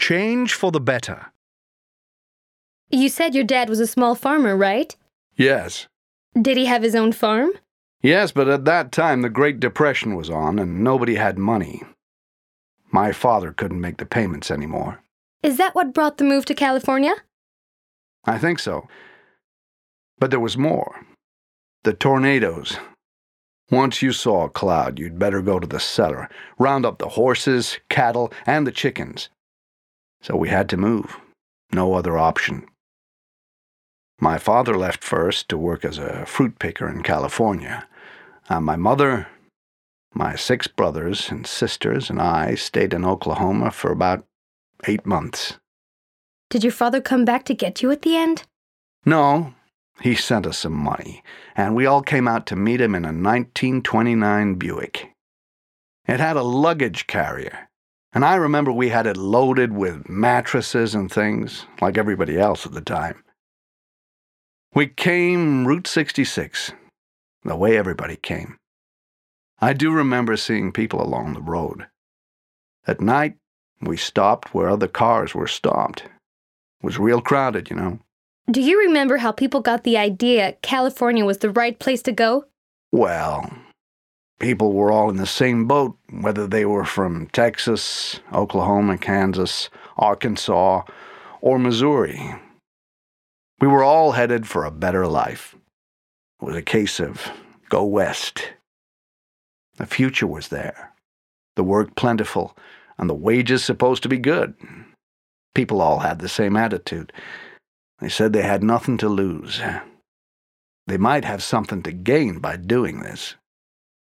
Change for the better. You said your dad was a small farmer, right? Yes. Did he have his own farm? Yes, but at that time the Great Depression was on and nobody had money. My father couldn't make the payments anymore. Is that what brought the move to California? I think so. But there was more. The tornadoes. Once you saw a cloud, you'd better go to the cellar, round up the horses, cattle, and the chickens. So we had to move. No other option. My father left first to work as a fruit picker in California. And my mother, my 6 brothers and sisters, and I stayed in Oklahoma for about 8 months. Did your father come back to get you at the end? No, he sent us some money, and we all came out to meet him in a 1929 Buick. It had a luggage carrier, and I remember we had it loaded with mattresses and things, like everybody else at the time. We came Route 66, the way everybody came. I do remember seeing people along the road. At night, we stopped where other cars were stopped. It was real crowded, you know. Do you remember how people got the idea California was the right place to go? Well, people were all in the same boat, whether they were from Texas, Oklahoma, Kansas, Arkansas, or Missouri. We were all headed for a better life. It was a case of go west. The future was there, the work plentiful, and the wages supposed to be good. People all had the same attitude. They said they had nothing to lose. They might have something to gain by doing this.